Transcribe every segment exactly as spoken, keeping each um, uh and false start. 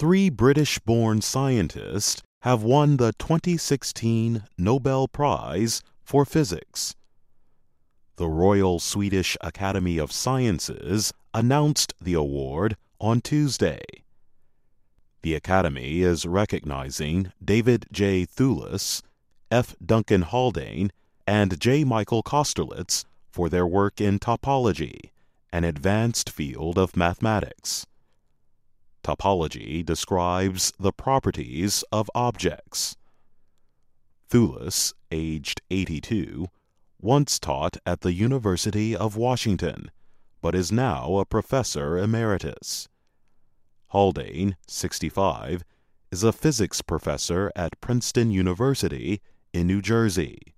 Three British-born scientists have won the twenty sixteen Nobel Prize for Physics. The Royal Swedish Academy of Sciences announced the award on Tuesday. The Academy is recognizing David J. Thewlis, F. Duncan Haldane, and J. Michael Kosterlitz for their work in topology, an advanced field of mathematics. Topology describes the properties of objects. Thewlis, aged eighty-two, once taught at the University of Washington, but is now a professor emeritus. Haldane, sixty-five, is a physics professor at Princeton University in New Jersey.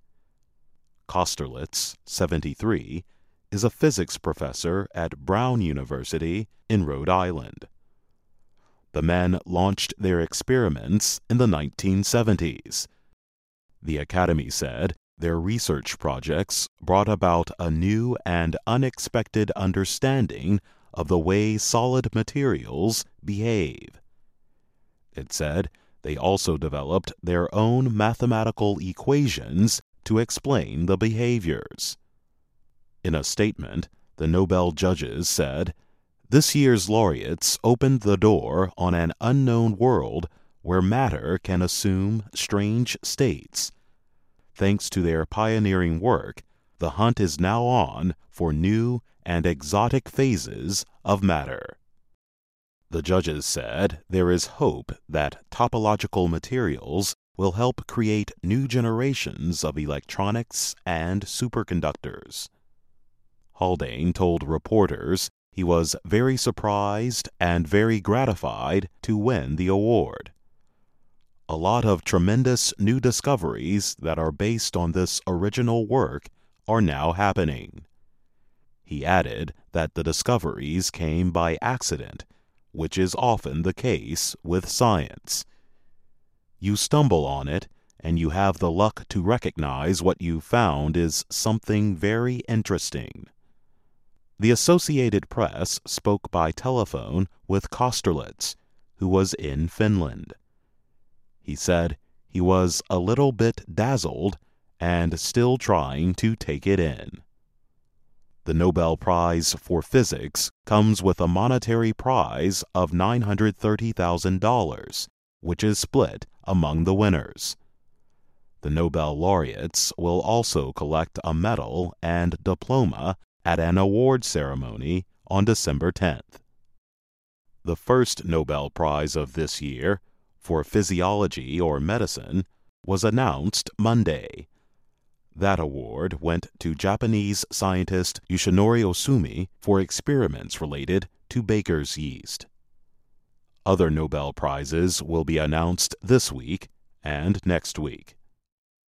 Kosterlitz, seventy-three, is a physics professor at Brown University in Rhode Island. The men launched their experiments in the nineteen seventies. The Academy said their research projects brought about a new and unexpected understanding of the way solid materials behave. It said they also developed their own mathematical equations to explain the behaviors. In a statement, the Nobel judges said, "This year's laureates opened the door on an unknown world where matter can assume strange states. Thanks to their pioneering work, the hunt is now on for new and exotic phases of matter." The judges said there is hope that topological materials will help create new generations of electronics and superconductors. Haldane told reporters he was very surprised and very gratified to win the award. "A lot of tremendous new discoveries that are based on this original work are now happening." He added that the discoveries came by accident, which is often the case with science. You stumble on it, and you have the luck to recognize what you found is something very interesting. The Associated Press spoke by telephone with Kosterlitz, who was in Finland. He said he was a little bit dazzled and still trying to take it in. The Nobel Prize for Physics comes with a monetary prize of nine hundred thirty thousand dollars, which is split among the winners. The Nobel laureates will also collect a medal and diploma at an award ceremony on December tenth. The first Nobel Prize of this year, for physiology or medicine, was announced Monday. That award went to Japanese scientist Yoshinori Ohsumi for experiments related to baker's yeast. Other Nobel Prizes will be announced this week and next week.